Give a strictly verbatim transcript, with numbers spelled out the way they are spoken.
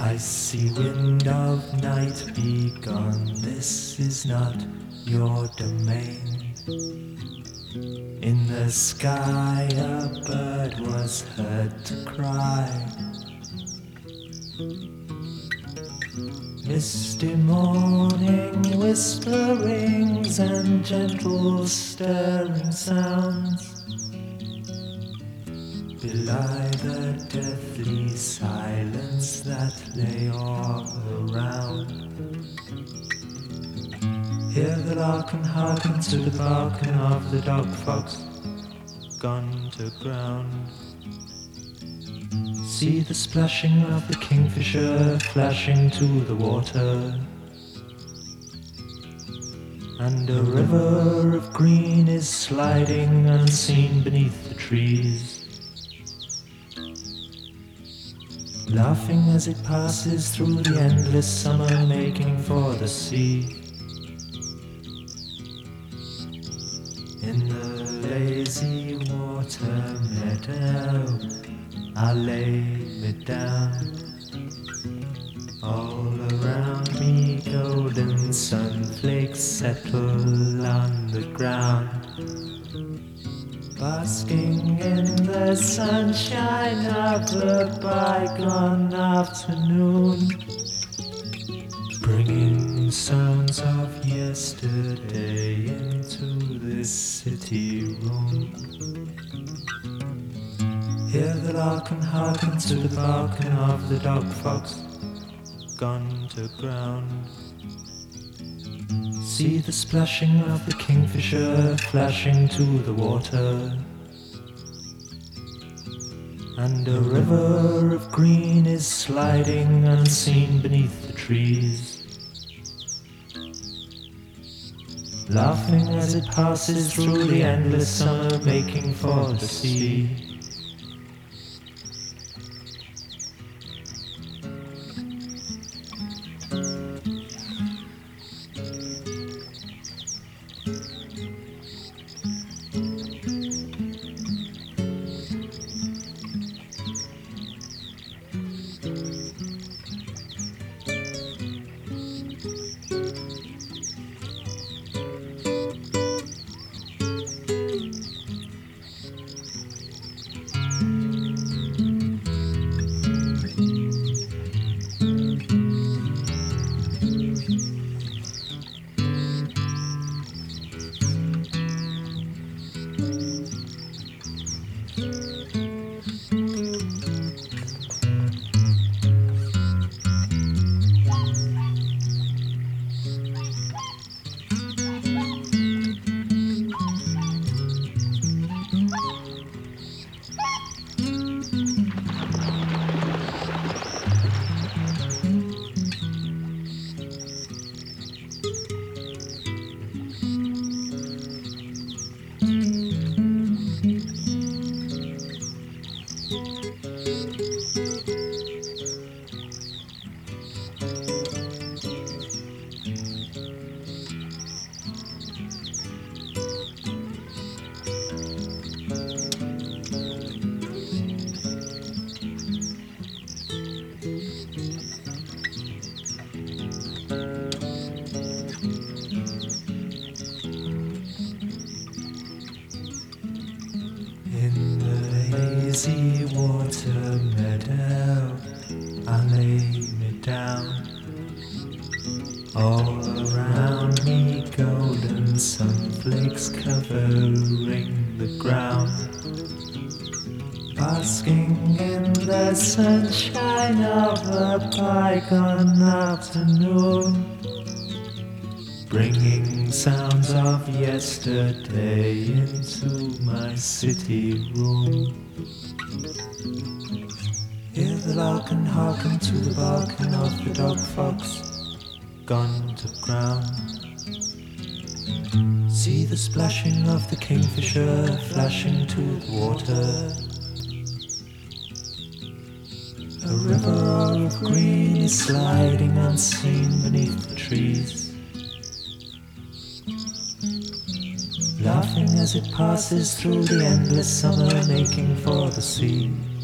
Icy wind of night, be gone, this is not your domain. In the sky a bird was heard to cry. Misty morning whisperings and gentle stirring sounds belie the deathly silence that lay all around. Hear the lark and hearken to the barking of the dog fox gone to ground. See the splashing of the kingfisher flashing to the water, and a river of green is sliding unseen beneath the trees, laughing as it passes through the endless summer, making for the sea. In the lazy water meadow I lay me down. All around me golden sunflakes settle on the ground, basking in the sunshine of the bygone afternoon, bringing sounds of yesterday into this city room. Hear the lark and hearken to the barking of the dog fox gone to ground. See the splashing of the kingfisher flashing to the water, and a river of green is sliding unseen beneath the trees, laughing as it passes through the endless summer, making for the sea. Lazy water meadow I lay me down. All around me golden sunflakes covering the ground, basking in the sunshine of a bygone afternoon, bringing sounds of yesterday into my city room. Hear the lark and hearken to the barking of the dog fox gone to ground. See the splashing of the kingfisher flashing to the water, a river of green is sliding unseen beneath the trees, laughing as it passes through the endless summer, making for the sea.